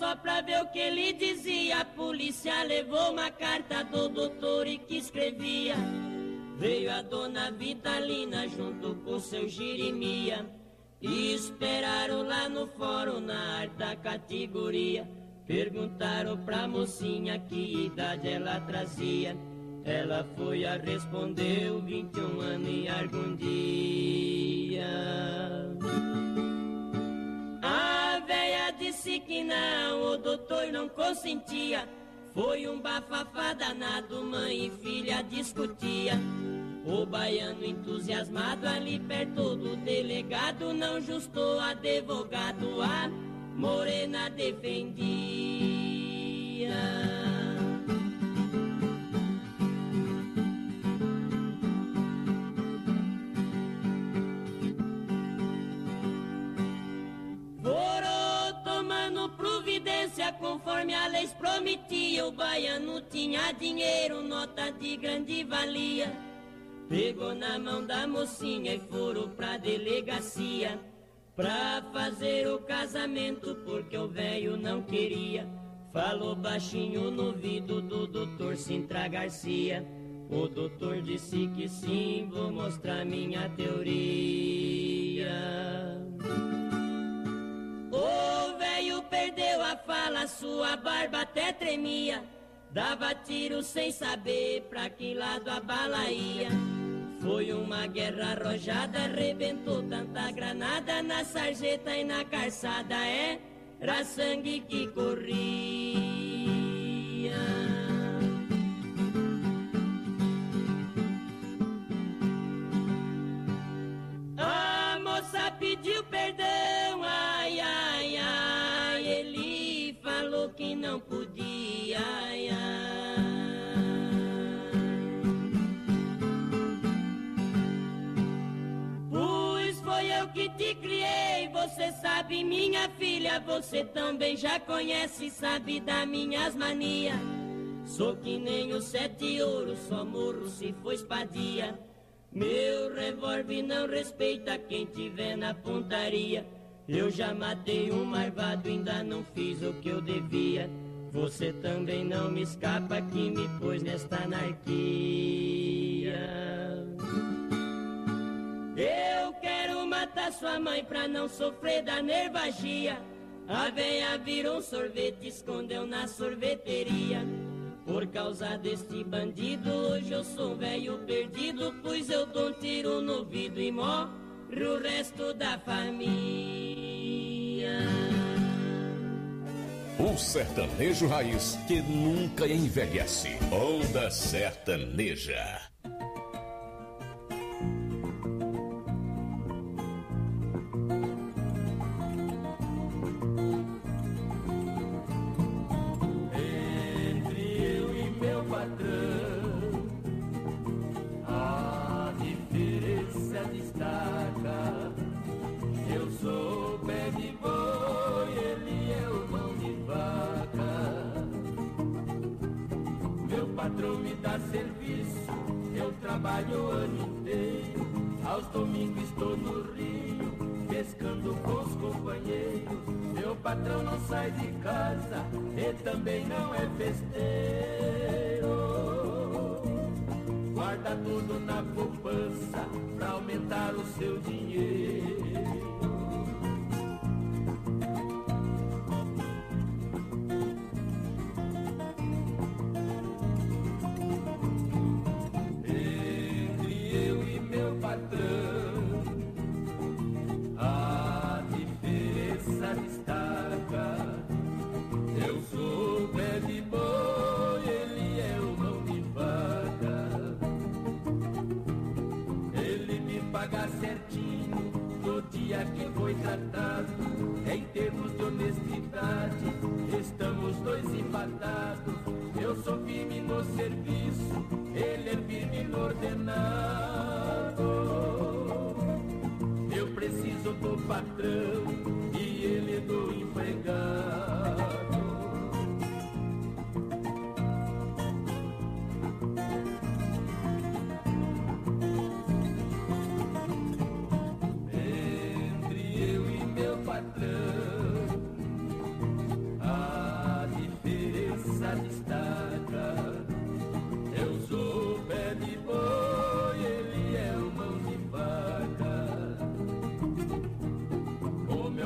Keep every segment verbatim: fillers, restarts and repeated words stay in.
só pra ver o que ele dizia. A polícia levou uma carta do doutor e que escrevia. Veio a dona Vitalina junto com seu Jeremia e esperaram lá no fórum na alta categoria. Perguntaram pra mocinha que idade ela trazia. Ela foi a respondeu vinte e um anos e algum dia. A véia disse que não, o doutor não consentia. Foi um bafafá danado, mãe e filha discutia. O baiano entusiasmado ali perto do delegado não justou advogado, a morena defendia. Foram tomando providência conforme a lei prometia. O baiano tinha dinheiro, nota de grande valia. Pegou na mão da mocinha e foram pra delegacia pra fazer o casamento porque o velho não queria. Falou baixinho no ouvido do doutor Sintra Garcia. O doutor disse que sim, vou mostrar minha teoria. O velho perdeu a fala, sua barba até tremia. Dava tiro sem saber pra que lado a bala ia. Foi uma guerra arrojada, arrebentou tanta granada na sarjeta e na calçada, é, era sangue que corria. A moça pediu perdão, ai, ai, ai, ele falou que não podia, ai, ai. Que te criei, você sabe, minha filha, você também já conhece, sabe das minhas manias. Sou que nem os sete ouros, só morro se for espadia. Meu revólver não respeita quem tiver na pontaria. Eu já matei um marvado, ainda não fiz o que eu devia. Você também não me escapa que me pôs nesta anarquia. Eu quero matar sua mãe pra não sofrer da nervagia. A véia virou um sorvete, escondeu na sorveteria. Por causa deste bandido, hoje eu sou um velho perdido, pois eu dou um tiro no ouvido e morre o resto da família. O sertanejo raiz que nunca envelhece. Onda Sertaneja. Trabalho o ano inteiro, aos domingos estou no Rio, pescando com os companheiros. Meu patrão não sai de casa e também não é festeiro. Guarda tudo na poupança pra aumentar o seu dinheiro. A diferença destaca. Eu sou pé de boi, ele é o mão de vaca. Ele me paga certinho no dia que foi tratado. Em termos de honestidade, estamos dois empatados. Eu sou firme no serviço, ele é firme no ordenado. Eu preciso do patrão e ele do empregado. Entre eu e meu patrão, a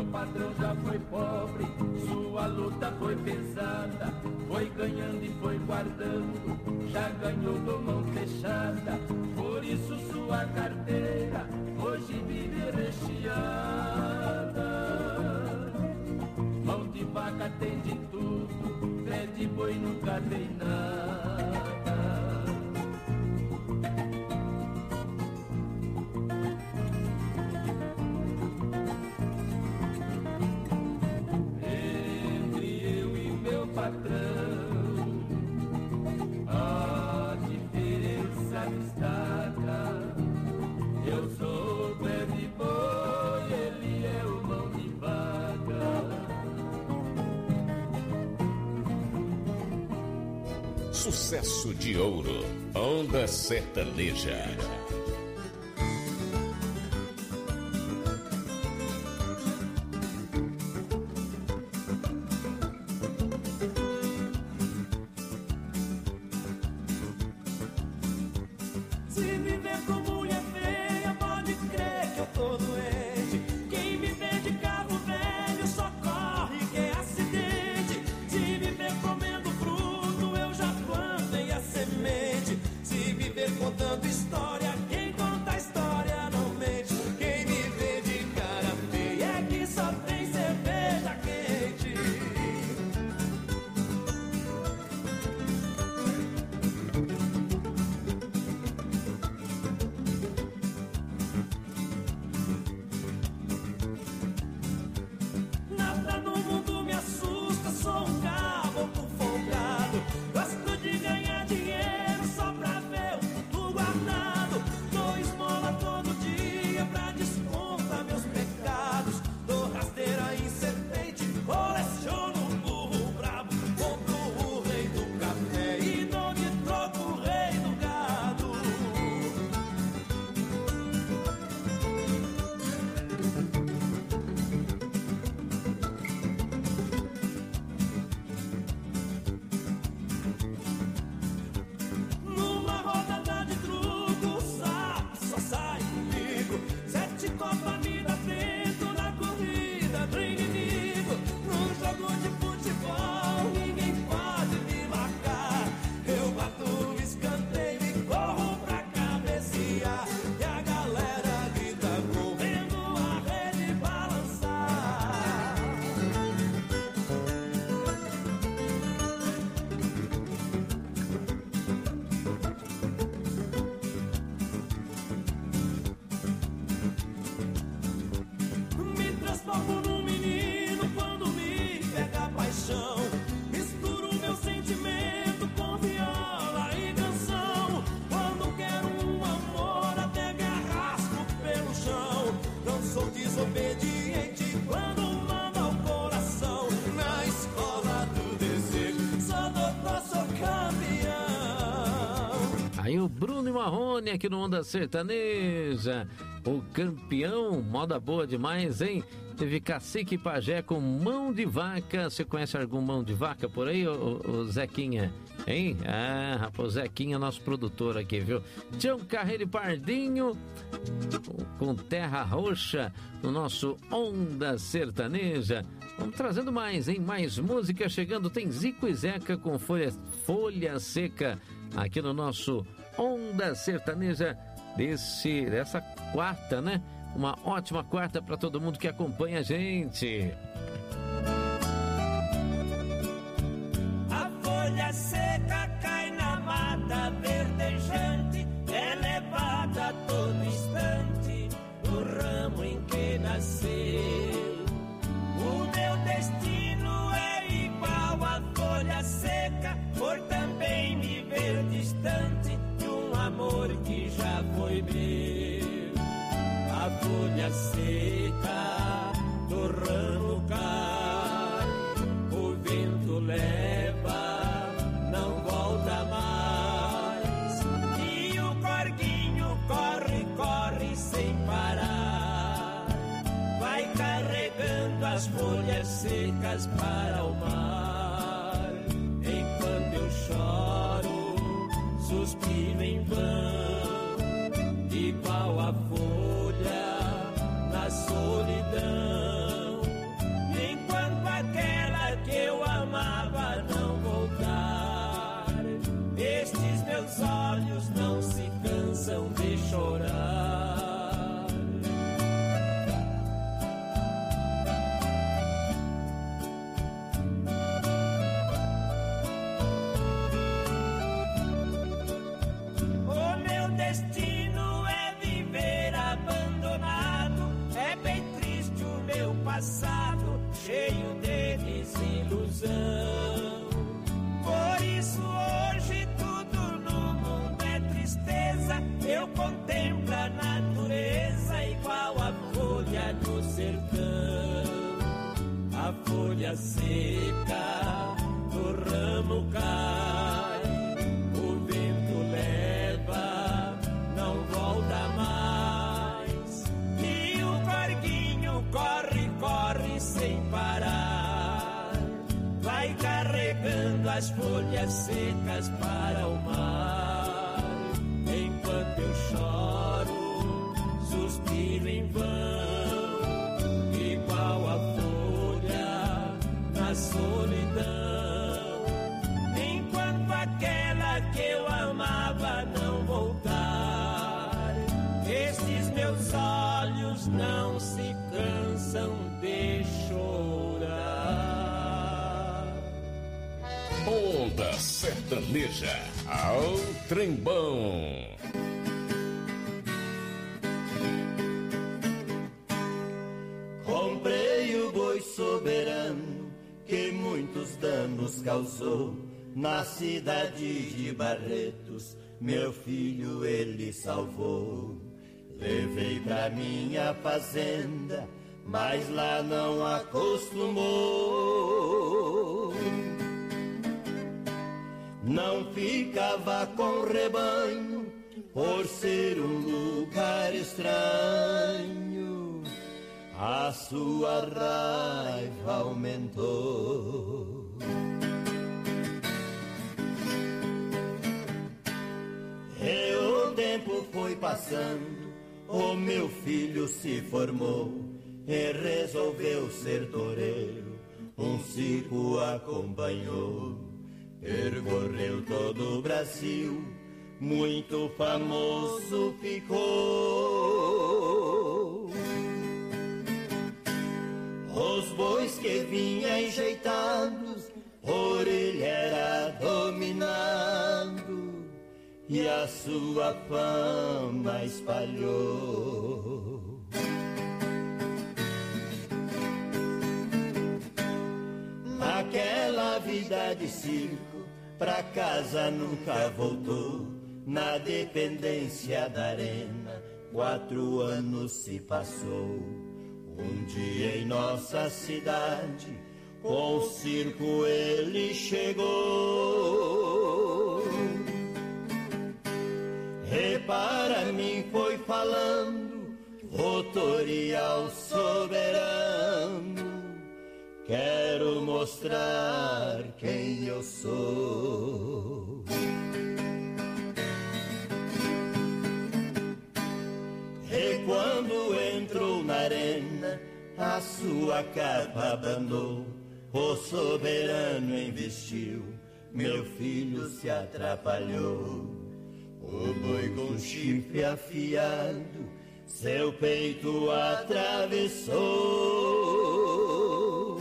patrão já foi pobre, sua luta foi pesada, foi ganhando e foi guardando, já ganhou do mão fechada, por isso sua carteira hoje vive recheada. Mão de vaca tem de tudo, pé de boi nunca tem nada. Patrão, a diferença destaca. Eu sou o pé de boi, ele é o mão de vaca. Sucesso de ouro, Onda Sertaneja. Aqui no Onda Sertaneja, o campeão, moda boa demais, hein? Teve Cacique e Pajé com Mão de Vaca. Você conhece algum Mão de Vaca por aí, ô, ô, ô Zequinha? Hein? Ah, rapaz, o Zequinha, nosso produtor aqui, viu? Tião Carreiro e Pardinho com Terra Roxa no nosso Onda Sertaneja. Vamos trazendo mais, hein? Mais música chegando. Tem Zico e Zeca com Folha, Folha Seca aqui no nosso Onda Sertaneja desse, dessa quarta, né? Uma ótima quarta para todo mundo que acompanha a gente. A folha seca cai na mata verdejante, é levada a todo instante do ramo em que nasceu. O meu destino é igual à folha seca, por também me ver distante amor que já foi meu. A folha seca do ramo cai, o vento leva, não volta mais, e o corguinho corre, corre sem parar, vai carregando as folhas secas para o mar. Enquanto eu choro, suspiro em vão, igual a folha na solidão. folha seca do ramo cai, o vento leva, não volta mais, e o barquinho corre, corre sem parar, vai carregando as folhas secas para o mar, enquanto eu choro, suspiro em vão, igual a folha na solidão, enquanto aquela que eu amava não voltar, estes meus olhos não se cansam de chorar. Onda Sertaneja, ao trembão. Comprei o boi soberano que muitos danos causou na cidade de Barretos, meu filho ele salvou. Levei pra minha fazenda, mas lá não acostumou. Não ficava com rebanho por ser um lugar estranho, a sua raiva aumentou. E o tempo foi passando, o meu filho se formou e resolveu ser toureiro, um circo acompanhou. Percorreu todo o Brasil, muito famoso ficou. Os bois que vinha enjeitados, por ele era dominado, e a sua fama espalhou. Naquela vida de circo, pra casa nunca voltou. Na dependência da arena, quatro anos se passou. Um dia em nossa cidade, com o circo ele chegou. E para mim foi falando, votorial soberano, quero mostrar quem eu sou. E quando entrou na arena, a sua capa abanou, o soberano investiu, meu filho se atrapalhou. O boi com chifre afiado, seu peito atravessou.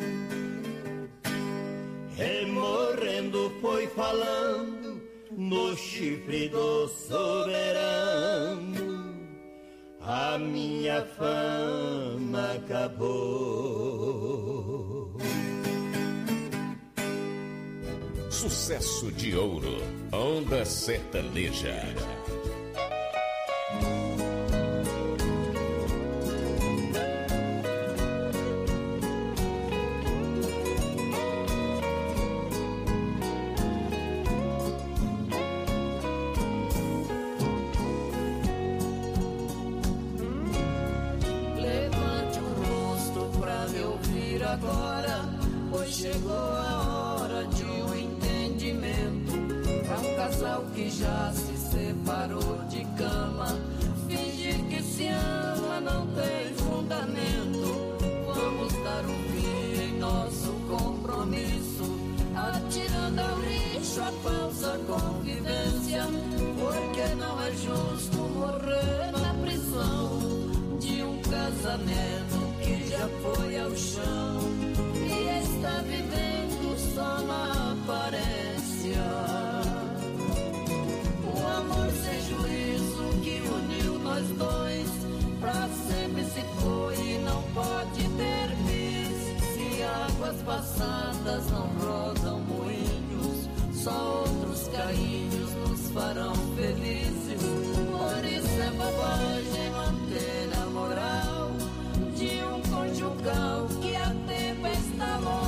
E morrendo foi falando no chifre do soberano, a minha fama acabou. Sucesso de ouro, Onda Sertaneja. Levante o rosto pra me ouvir agora, pois chegou a hora de um entendimento. Pra um casal que já se separou de cama, fingir que se ama não tem fundamento. Vamos dar um fim em nosso compromisso, atirando ao lixo a falsa convivência, porque não é justo morrer na prisão de um casamento que já foi ao chão e está vivendo só na aparência. O amor sem juízo que uniu nós dois pra sempre se foi e não pode ter bis. Se águas passadas não rodam moinhos, só outros carinhos nos farão felizes. Por isso é bobagem manter a moral de um conjugal que a tempo está longe.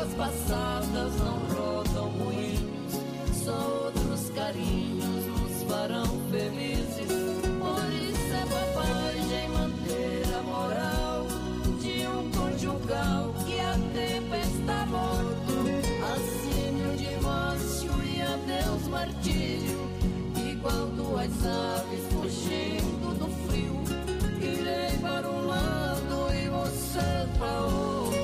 mágoas passadas não rodam moinhos, só outros carinhos nos farão felizes. Por isso é bobagem manter a moral de um conjugal que há tempo está morto. Assine o divórcio e adeus martírio, igual duas aves fugindo do frio. Irei para um lado e você para outro.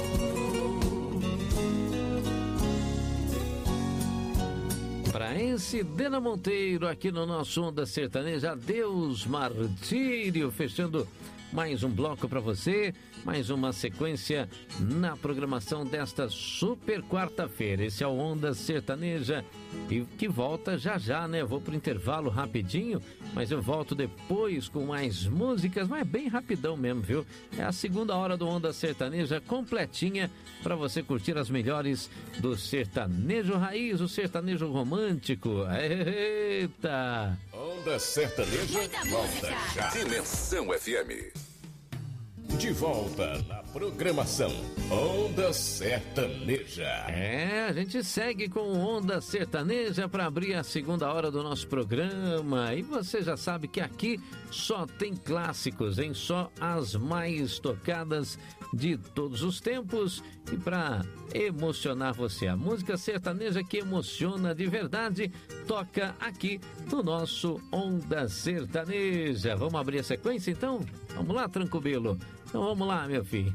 Para esse Dena Monteiro aqui no nosso Onda Sertaneja, adeus martírio, fechando mais um bloco para você, mais uma sequência na programação desta super quarta-feira. Esse é o Onda Sertaneja e que volta já já, né? Vou pro intervalo rapidinho, mas eu volto depois com mais músicas, mas bem rapidão mesmo, viu? É a segunda hora do Onda Sertaneja completinha para você curtir as melhores do sertanejo raiz, o sertanejo romântico. Eita! Onda Sertaneja volta já. Dimensão F M. De volta na programação Onda Sertaneja. É, a gente segue com Onda Sertaneja para abrir a segunda hora do nosso programa. E você já sabe que aqui só tem clássicos, hein? Só as mais tocadas de todos os tempos. E para emocionar você, a música sertaneja que emociona de verdade, toca aqui no nosso Onda Sertaneja. Vamos abrir a sequência então? Vamos lá, Tranquilo. Então vamos lá, meu filho.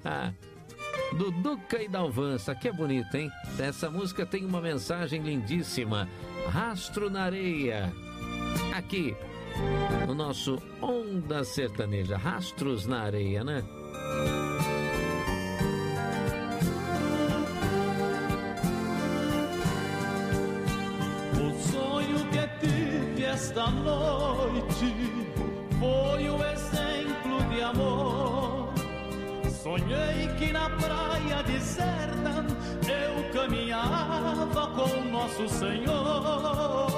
Duduca e Dalvança, que é bonito, hein? Essa música tem uma mensagem lindíssima. Rastro na areia. Aqui, no nosso Onda Sertaneja. Rastros na areia, né? O sonho que tive esta noite foi o exemplo de amor. Sonhei que na praia deserta eu caminhava com Nosso Senhor.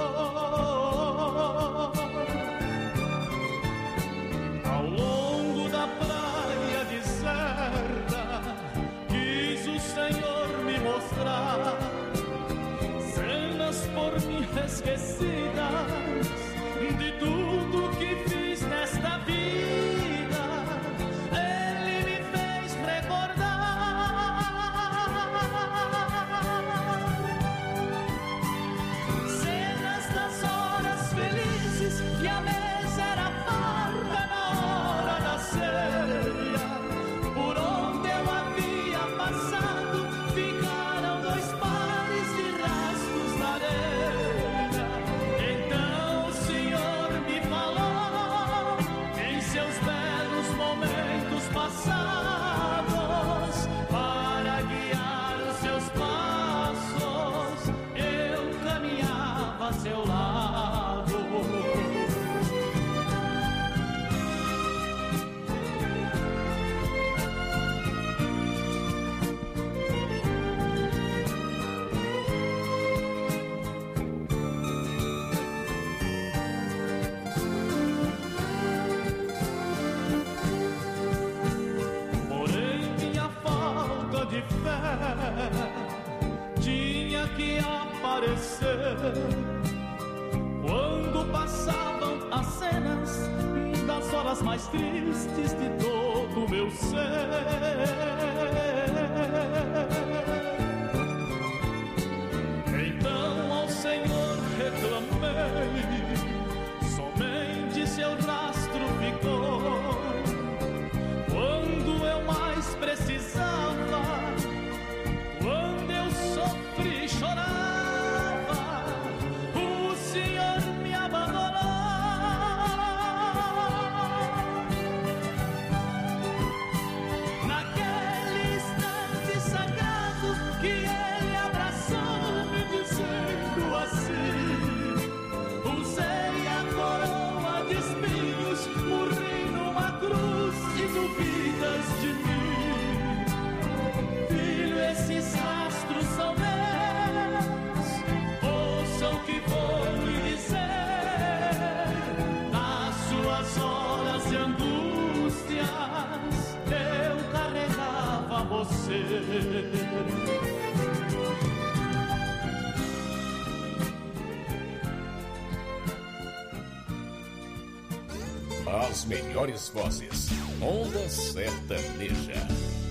Ao longo da praia deserta quis o Senhor me mostrar cenas por mim esquecidas de tudo que fiz nesta vida. Tinha que aparecer quando passavam as cenas das horas mais tristes de todo o meu ser. Então ao Senhor reclamei, somente seu rastro ficou. Quando eu mais precisava, quando eu sofri e chorava, o Senhor me abandonou. Naquele instante sagrado que Ele abraçou-me dizendo assim: usei a coroa de espinhos, morri numa cruz e duvidas de mim. Esses rastros são meus, ouçam o que vou lhe dizer. Nas suas horas de angústias eu carregava você. As melhores vozes. Onda Sertaneja.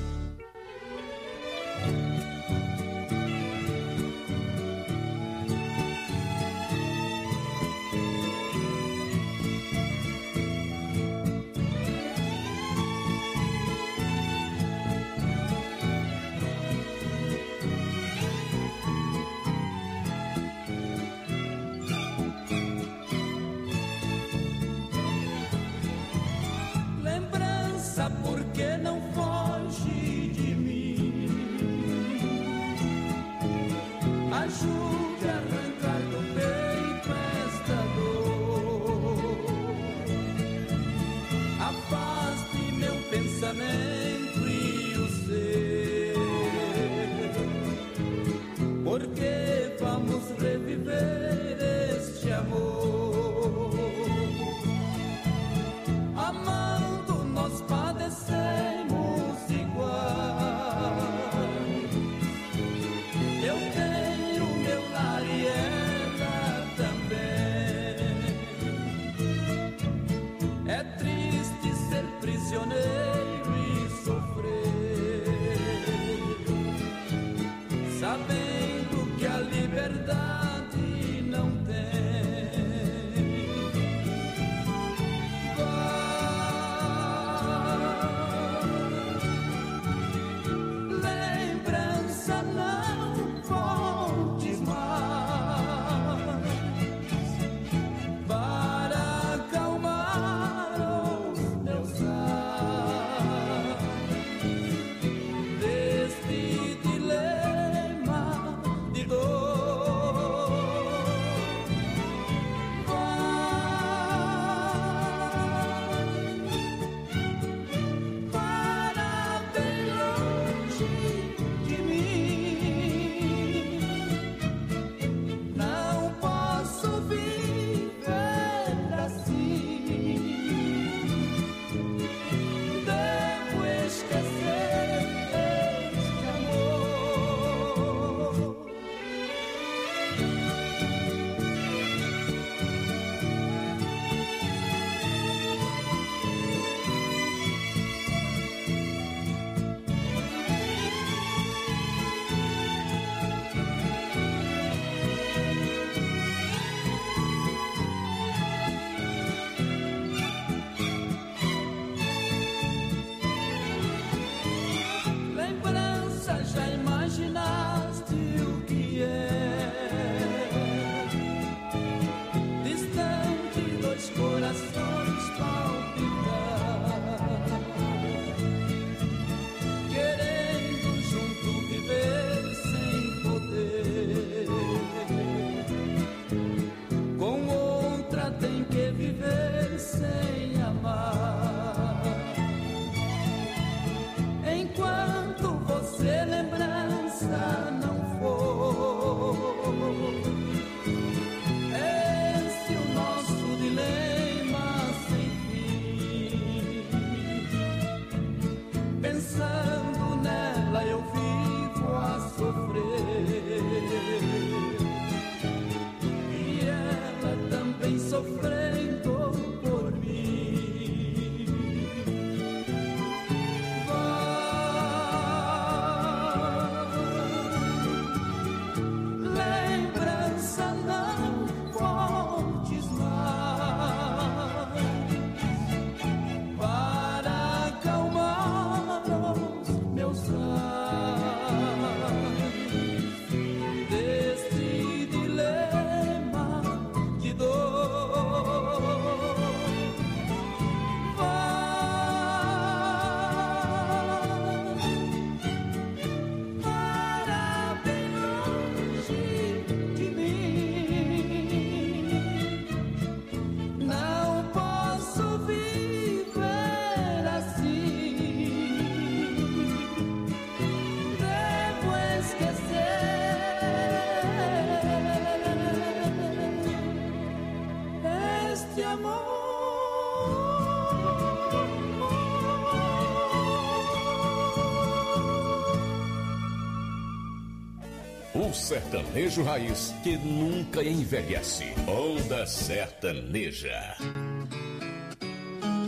O sertanejo raiz que nunca envelhece. Onda Sertaneja.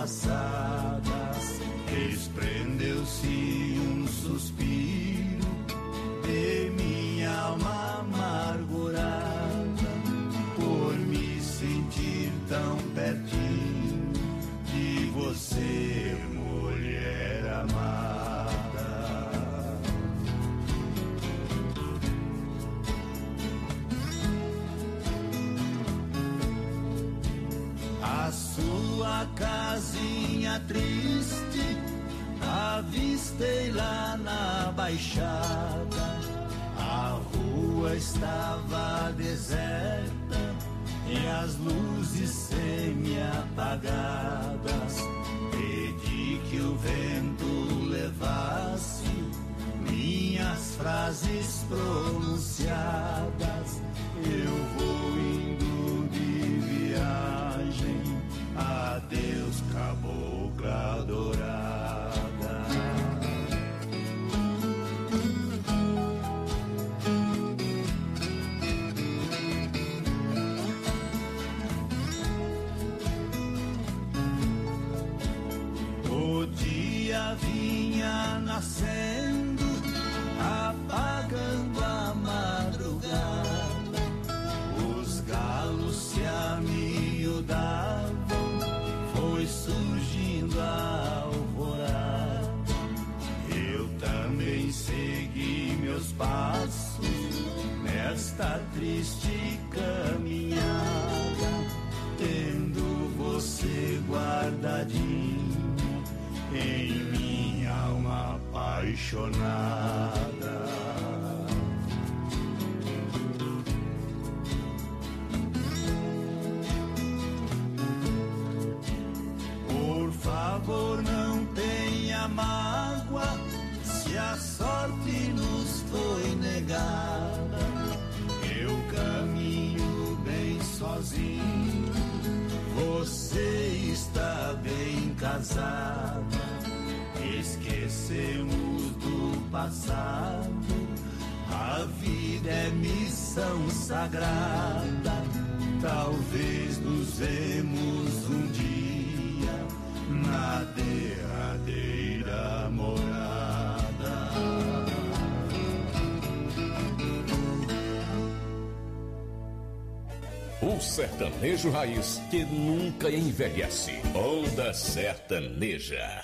passadas, desprendeu-se um suspiro de minha alma amargurada, por me sentir tão pertinho de você, mulher amada. A sua casinha triste avistei lá na baixada, a rua estava deserta e as luzes semi-apagadas. Pedi que o vento levasse minhas frases pronunciadas. Eu vou indo de viagem, adeus, cabocla dourada. O dia vinha nascendo, apagando a madrugada. Os galos se amiudavam, foi surgindo a alvorada. Eu também segui meus passos nesta triste caminhada, tendo você guardadinho em minha alma apaixonada. Por favor, não tenha mágoa se a sorte nos foi negada. Eu caminho bem sozinho, você está bem casada. Esquecemos do passado, a vida é missão sagrada. Talvez nos vemos um dia na derradeira morada. O sertanejo raiz que nunca envelhece. Onda Sertaneja.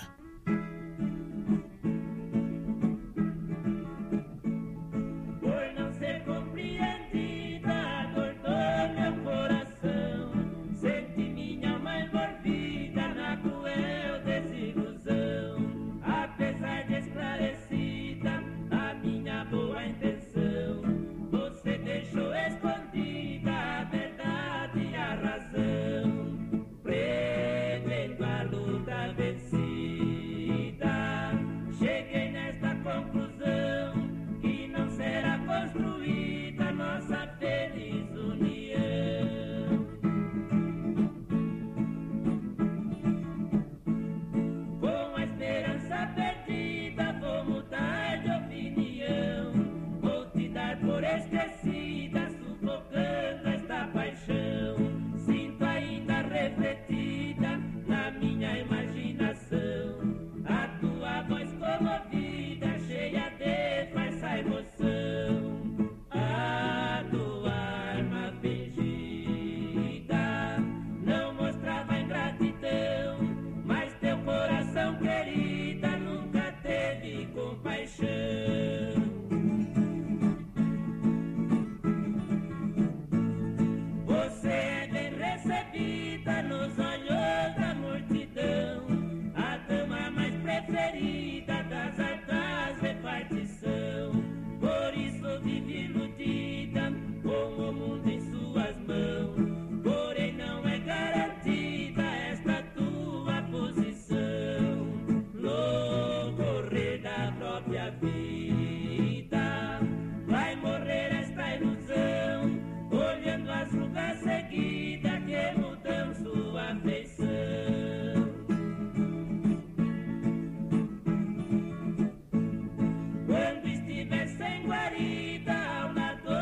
Quando estiver sem guarida, ao nadador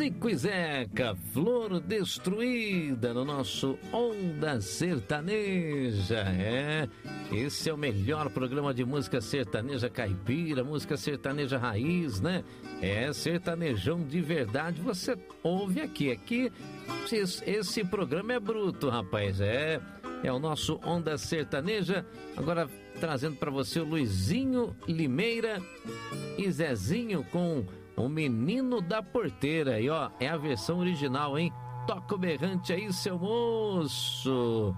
Zico e Zeca, Flor Destruída, no nosso Onda Sertaneja. É, esse é o melhor programa de música sertaneja caipira, música sertaneja raiz, né? É sertanejão de verdade, você ouve aqui. Aqui, esse, esse programa é bruto, rapaz. É, é o nosso Onda Sertaneja. Agora, trazendo para você o Luizinho Limeira e Zezinho com O Menino da Porteira. E ó, é a versão original, hein? Toca o berrante aí, seu moço.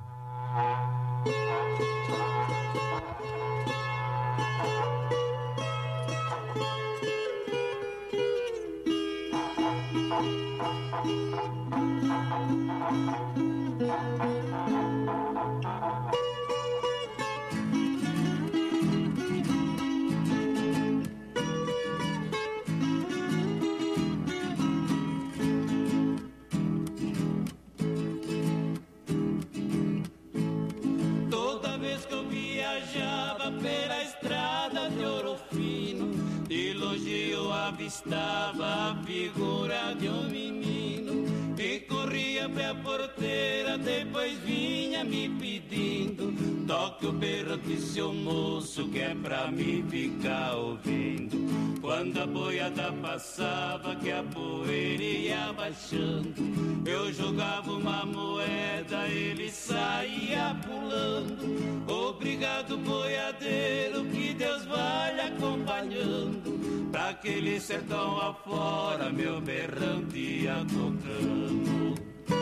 Toda vez que eu viajava pela estrada de Ouro Fino, de longe eu avistava a figura de um menino que corria pra porteira, depois vinha me pedindo: toque o berrante, seu moço, que é pra mim ficar ouvindo. Quando a boiada passava, que a poeira ia baixando, eu jogava uma moeda, ele saía pulando. Obrigado, boiadeiro, que Deus vai lhe acompanhando. Pra aquele sertão afora, meu berrante ia tocando.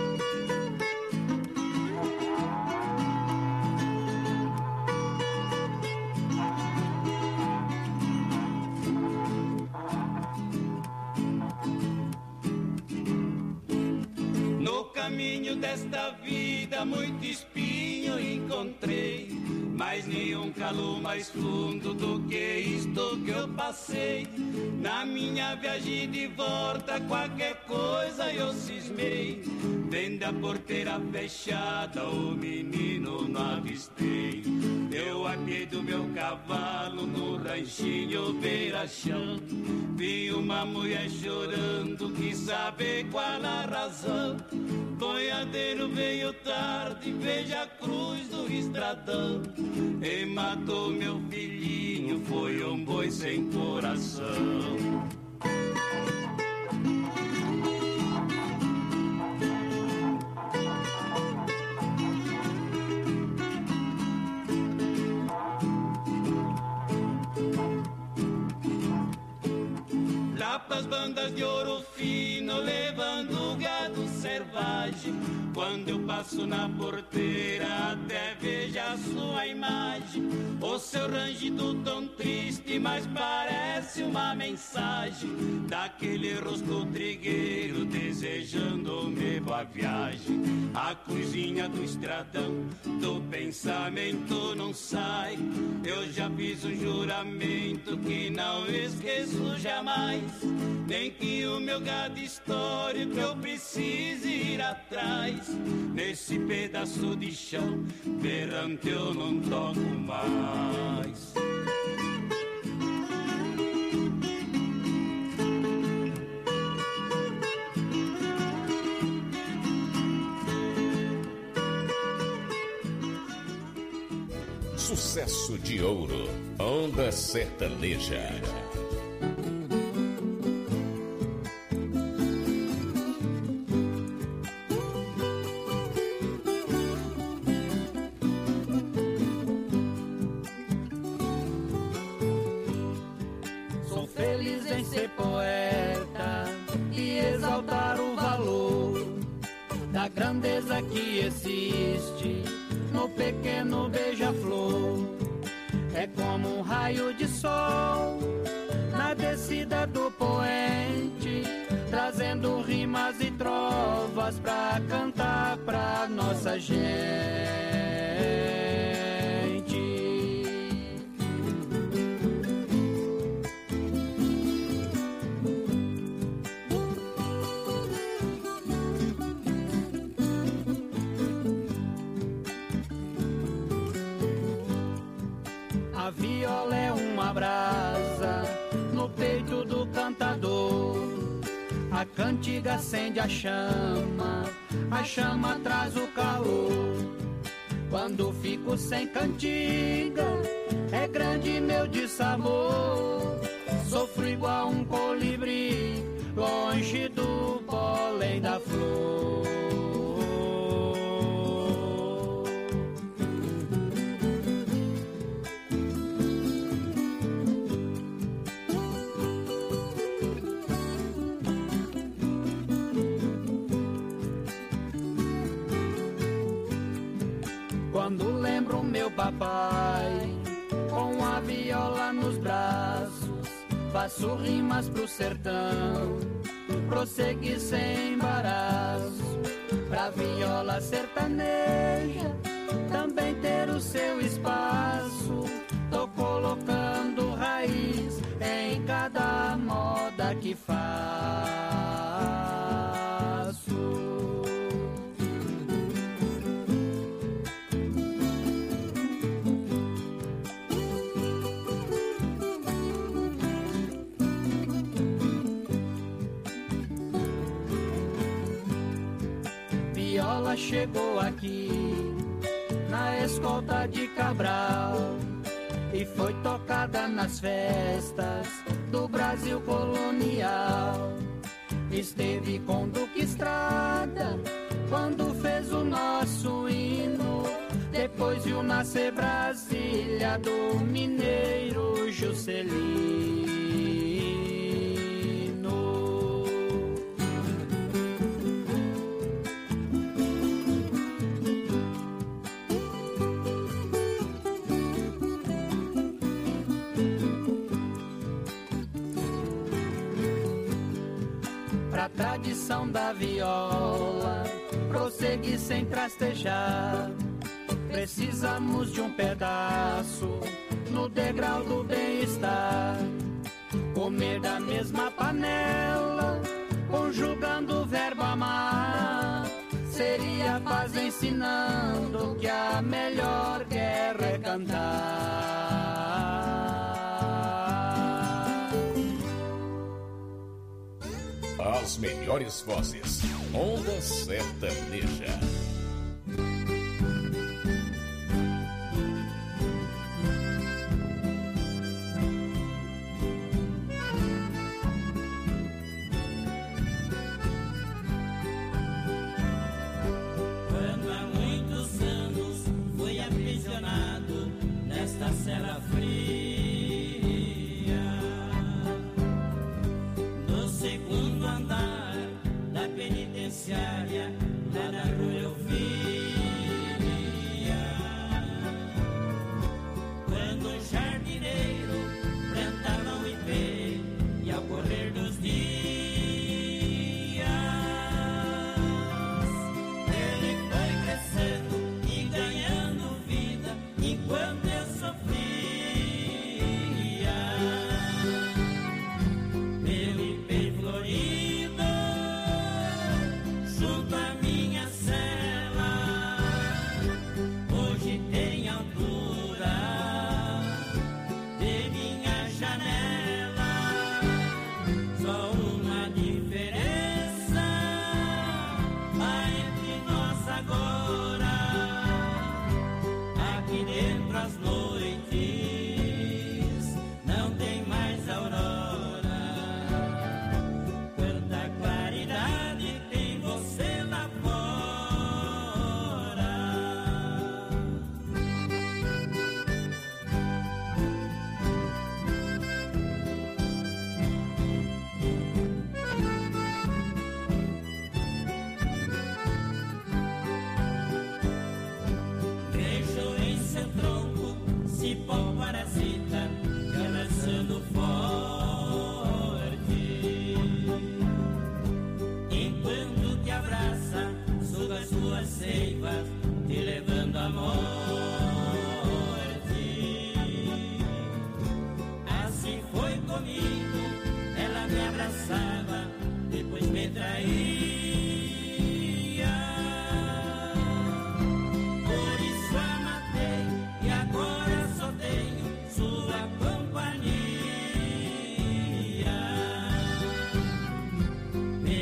No caminho desta vida, muito espinho encontrei, mas nenhum calo mais fundo do que isto que eu passei. Na minha viagem de volta, qualquer coisa eu cismei. Vendo a porteira fechada, o menino não avistei. Eu apiei do meu cavalo no ranchinho beira-chão, vi uma mulher chorando, quis saber qual a razão. Boiadeiro veio tarde, veja a cruz do estradão, e matou meu filhinho, foi um boi sem coração. Lá pras bandas de Ouro Fino, levando gado selvagem, quando eu passo na porteira, até vejo a sua imagem. O seu rangido tão triste, mas parece uma mensagem daquele rosto trigueiro, desejando-me boa viagem. A cruzinha do estradão, do pensamento não sai. Eu já fiz um juramento que não esqueço jamais, nem que o meu gado histórico eu precise ir atrás. Nesse pedaço de chão, berrante eu não toco mais. Sucesso de ouro, Onda Sertaneja. Sou feliz em ser poeta e exaltar o valor da grandeza que existe no pequeno beija-flor. É como um raio de sol na descida do poente, trazendo rimas e trovas pra cantar pra nossa gente. A viola é uma brasa no peito do cantador, uma cantiga acende a chama, a chama traz o calor. Quando fico sem cantiga, é grande meu dissabor. Sofro igual um colibri, longe do pólen da flor. Quando lembro meu papai, com a viola nos braços, faço rimas pro sertão, prossegui sem embaraço, pra viola sertaneja também ter o seu espaço. Tô colocando raiz em cada moda que faço. Viola chegou aqui na escolta de Cabral e foi tocada nas festas do Brasil colonial. Esteve com Duque Estrada quando fez o nosso hino. Depois viu nascer Brasília do mineiro Juscelino. Pra tradição da viola prosseguir sem trastejar, precisamos de um pedaço no degrau do bem-estar. Comer da mesma panela, conjugando o verbo amar, seria paz ensinando que a melhor guerra é cantar. As melhores vozes, Onda Sertaneja. Quando há muitos anos fui aprisionado nesta cela fria, no segundo andar da penitenciária, lá na rua eu via, quando um jardineiro plantava um ipê e ao correr dos dias ele foi crescendo e ganhando vida enquanto eu sofria. Meu ipê florido junto à minha cela hoje tem altura de minha janela. Só uma diferença há entre nós agora. Aqui dentro as noites não tem mais aurora. Quanta claridade tem você lá fora. Deixou em seu tronco cipó parasita, balançando forte, enquanto te abraça, suga as suas seivas, te levando à morte. Assim foi comigo, ela me abraçava, depois me traía. Por isso a matei e agora só tenho sua companhia.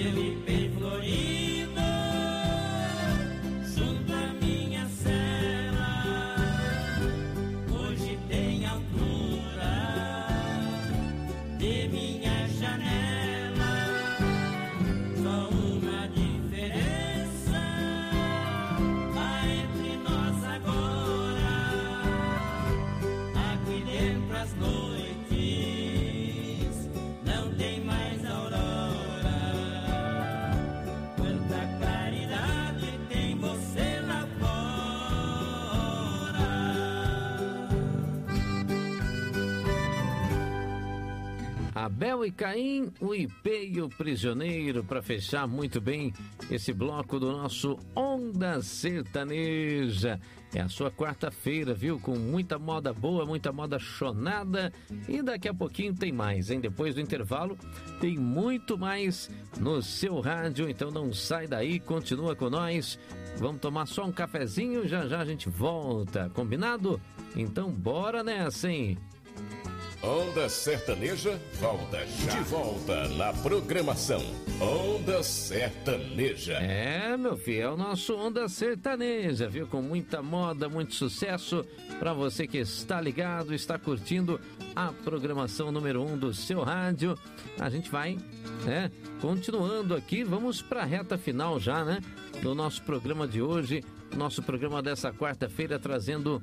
Abel e Caim, o Ipê e o Prisioneiro, para fechar muito bem esse bloco do nosso Onda Sertaneja. É a sua quarta-feira, viu? Com muita moda boa, muita moda chonada. E daqui a pouquinho tem mais, hein? Depois do intervalo, tem muito mais no seu rádio. Então não sai daí, continua com nós. Vamos tomar só um cafezinho, já já a gente volta. Combinado? Então bora nessa, hein? Onda Sertaneja volta já. De volta na programação Onda Sertaneja. É, meu filho, é o nosso Onda Sertaneja, viu? Com muita moda, muito sucesso para você que está ligado, está curtindo a programação número um do seu rádio. A gente vai, né, continuando aqui, vamos para a reta final já, né, do nosso programa de hoje, nosso programa dessa quarta-feira, trazendo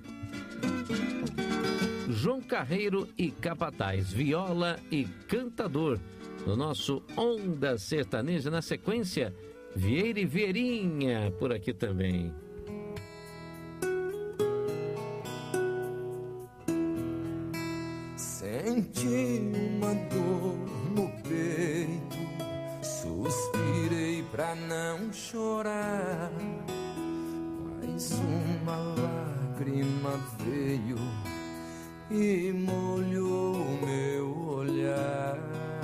João Carreiro e Capataz, viola e cantador, no nosso Onda Sertaneja. Na sequência, Vieira e Vieirinha, por aqui também. Senti uma dor no peito, suspirei pra não chorar, mas uma lágrima veio e molhou meu olhar.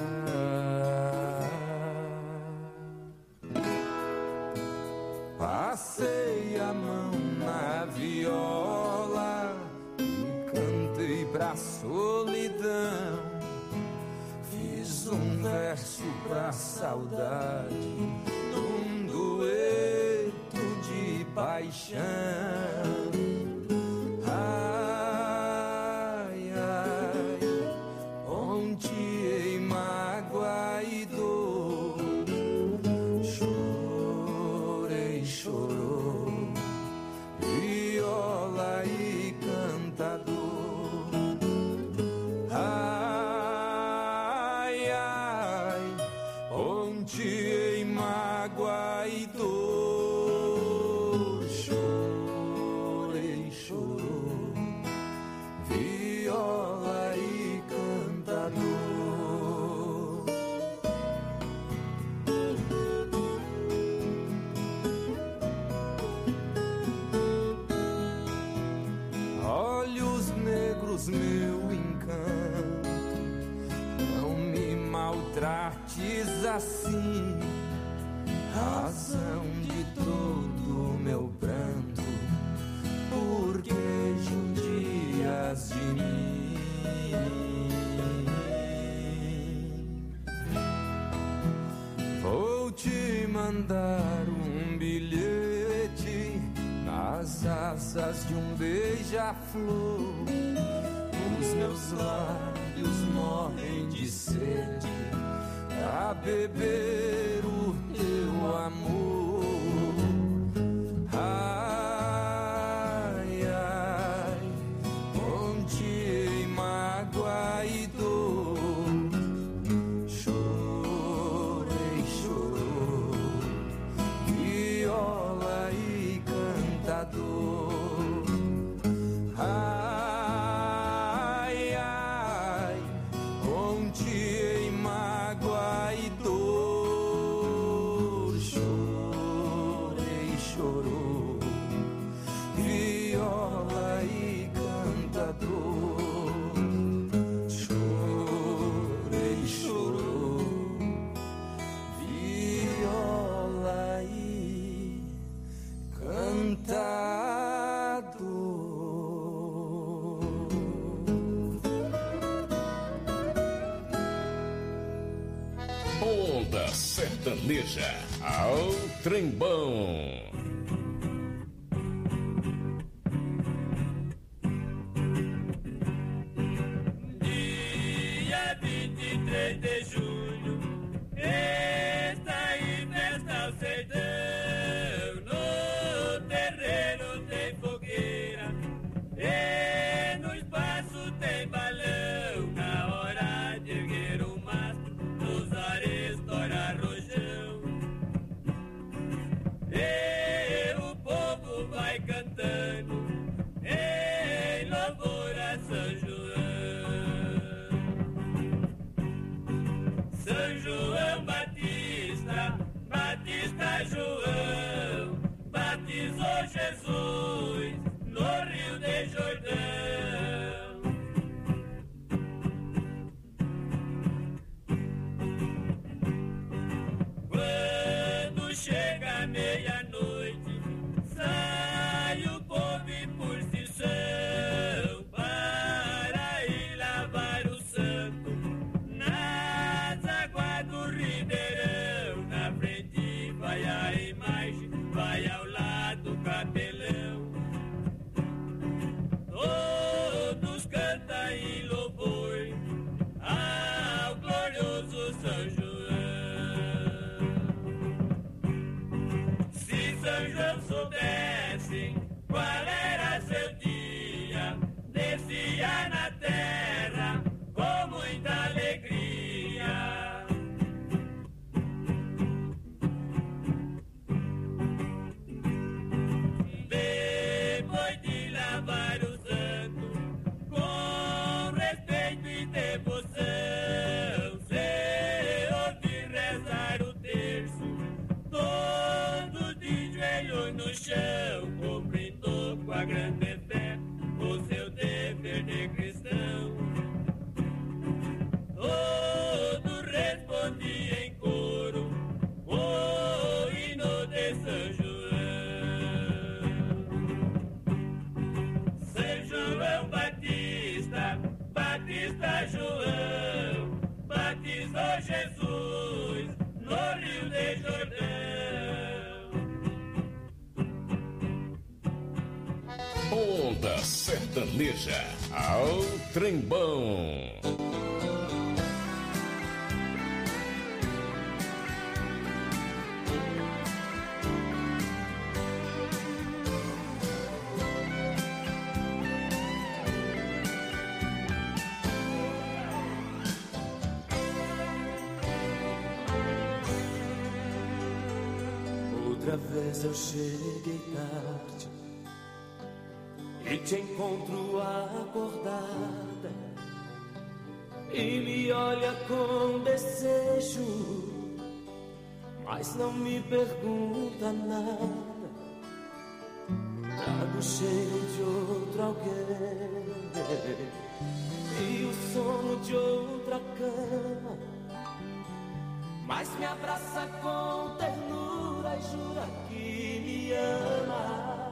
Passei a mão na viola e cantei pra solidão. Fiz um verso pra saudade, um dueto de paixão. Meu encanto, não me maltrates assim, razão de todo meu pranto, porque judias de mim. Vou te mandar um bilhete nas asas de um beija-flor. Os meus lábios morrem de sede a beber o teu amor. Ai, ai, onde mágoa e dor, chorei, chorou, viola e cantador. Ai, Onda Sertaneja ao trembão. Dia vinte e três de julho, festa e festa ao sertão. No terreno tem fogueira e no espaço tem balão. Na hora de erguer o mastro, nos ares estoura rojão. E João Batista, Batista João, batizou Jesus no Rio de Jordão. Quando chega meia-noite, sai o povo e procissão para ir lavar o santo nas águas do Ribeirão. Na frente vai a imagem, vai ao lado o capelão. Todos cantam em louvor ao glorioso São João. Se São João soubesse qual era seu dia, descia na terra com muita alegria. Depois de lavar o santo com respeito e devoção, se ouvir rezar o terço, todos de joelho no chão, cumprindo com a grande fé o seu dever de cristão. Todos respondiam em coro o hino de São João. São João Batista, Batista João, batizou Jesus no Rio de Jordão. Onda Sertaneja, ao trembão. Outra vez eu cheguei tarde e te encontro acordada e me olha com desejo, mas não me pergunta nada. Trago o cheiro de outro alguém e o sono de outra cama, mas me abraça com ternura e jura que me ama.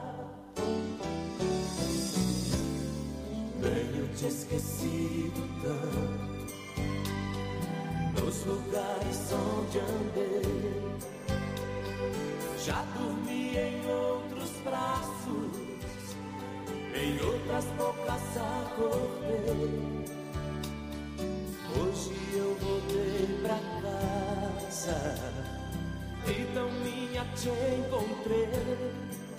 Tenho te esquecido tanto nos lugares onde andei, já dormi em outros braços, em outras bocas acordei. Hoje eu voltei pra casa e tão minha te encontrei.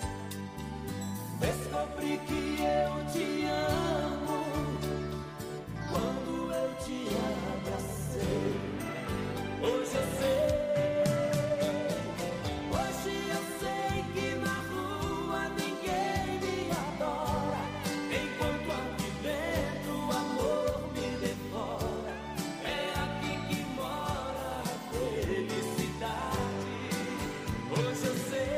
Descobri que eu te amo quando eu te abracei. Hoje eu sei, hoje eu sei que na rua ninguém me adora, enquanto aqui dentro o amor me devora. É aqui que mora a felicidade. Hoje eu sei.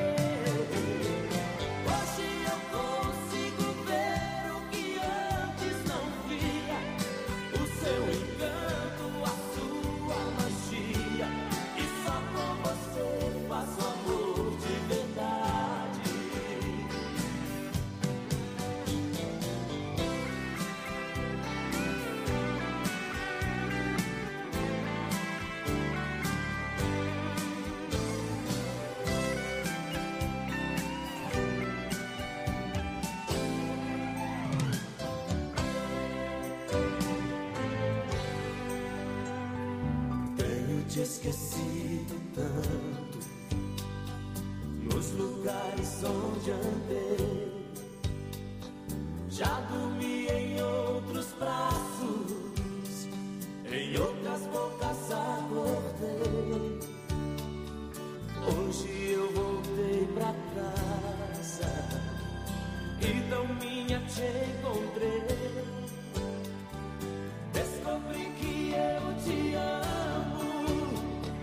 Te esquecido tanto nos lugares onde andei, já dormi em outros braços, em outras bocas acordei. Hoje eu voltei pra casa e tão minha te encontrei. Descobri que eu te amo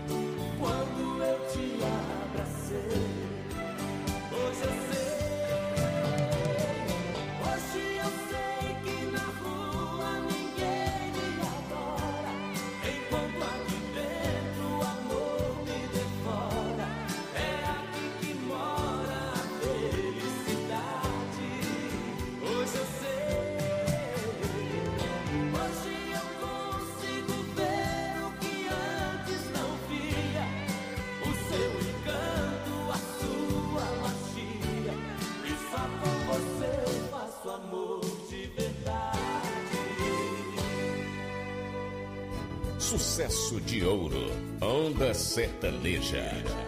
sucesso de ouro. Onda Sertaneja.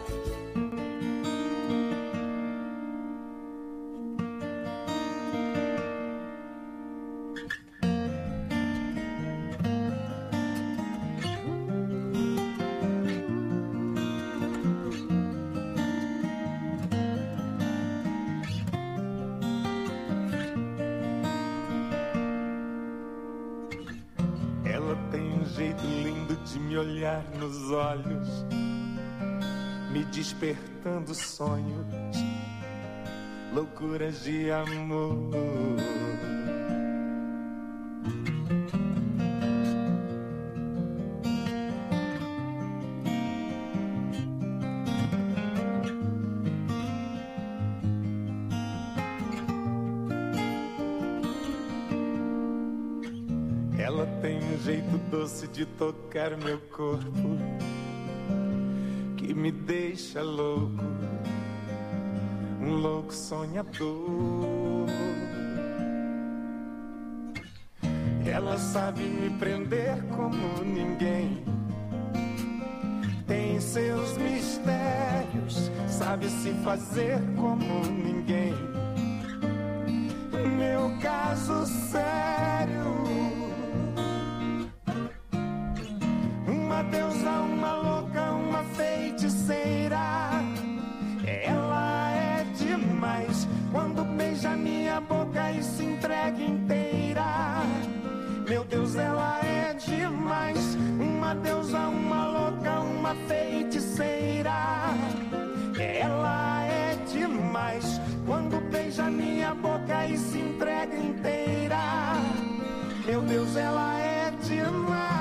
Nos olhos, me despertando sonhos, loucuras de amor. Ela tem um jeito doce de tocar meu corpo, que me deixa louco, um louco sonhador. Ela sabe me prender como ninguém, tem seus mistérios, sabe se fazer como ninguém. Meu caso sério, uma deusa, uma louca, uma feiticeira. Ela é demais quando beija minha boca e se entrega inteira. Meu Deus, ela é demais, uma deusa, uma louca, uma feiticeira. Ela é demais quando beija minha boca e se entrega inteira. Meu Deus, ela é demais.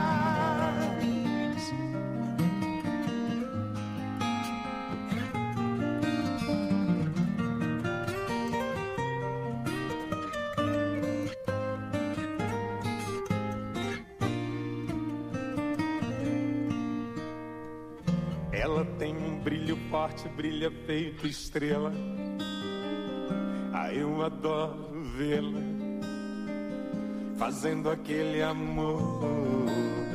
Ela tem um brilho forte, brilha feito estrela. Ai, eu adoro vê-la fazendo aquele amor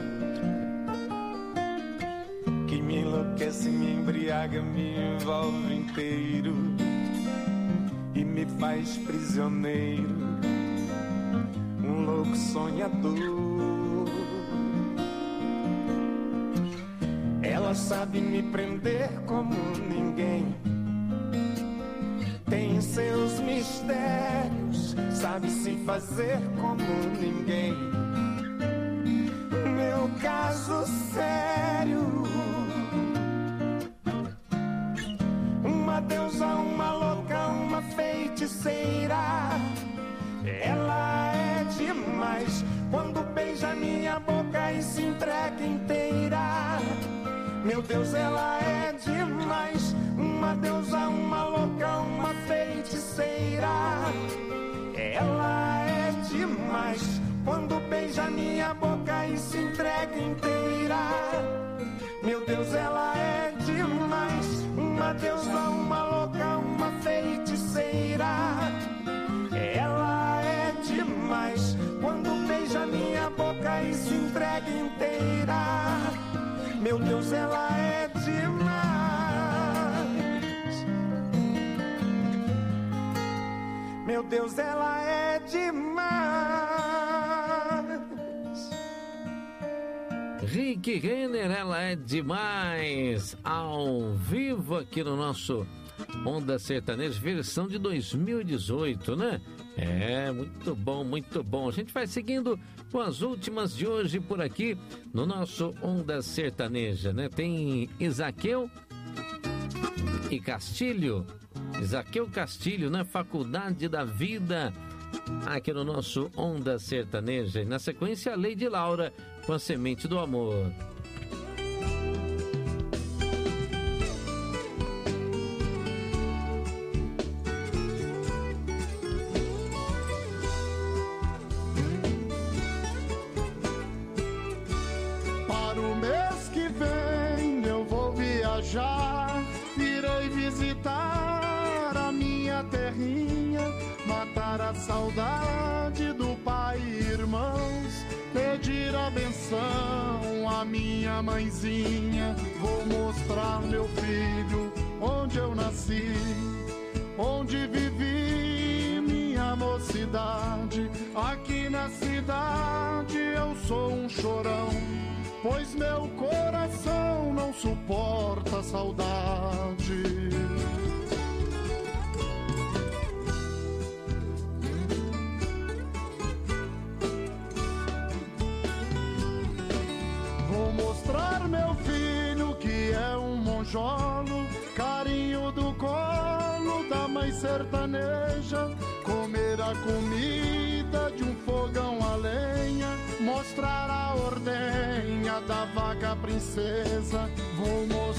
que me enlouquece, me embriaga, me envolve inteiro e me faz prisioneiro, um louco sonhador. Ela sabe me prender como ninguém, tem seus mistérios, sabe se fazer como ninguém. Meu caso sério, uma deusa, uma louca, uma feiticeira. Ela é demais quando beija minha boca e se entrega inteira. Meu Deus, ela é demais, uma deusa, uma louca, uma feiticeira. Ela é demais quando beija minha boca e se entrega inteira. Meu Deus, ela é demais, uma deusa, uma louca, uma feiticeira. Ela é demais quando beija minha boca e se entrega inteira. Meu Deus, ela é demais. Meu Deus, ela é demais. Rick Renner, ela é demais. Ao vivo aqui no nosso Onda Sertaneja, versão de dois mil e dezoito, né? É, muito bom, muito bom. A gente vai seguindo com as últimas de hoje por aqui no nosso Onda Sertaneja, né? Tem Isaqueu e Castilho. Isaqueu Castilho, né? Faculdade da Vida, aqui no nosso Onda Sertaneja. E na sequência, a Lady Laura com a Semente do Amor. Irei visitar a minha terrinha, matar a saudade do pai e irmãos, pedir a benção à minha mãezinha. Vou mostrar meu filho onde eu nasci, onde vivi minha mocidade. Aqui na cidade eu sou um chorão, pois meu coração não suporta a saudade. Vou mostrar meu filho que é um monjolo, carinho do colo da mãe sertaneja, comer a comida de um fogão a lenha, mostrar a ordenha da vaca princesa. Vou mostrar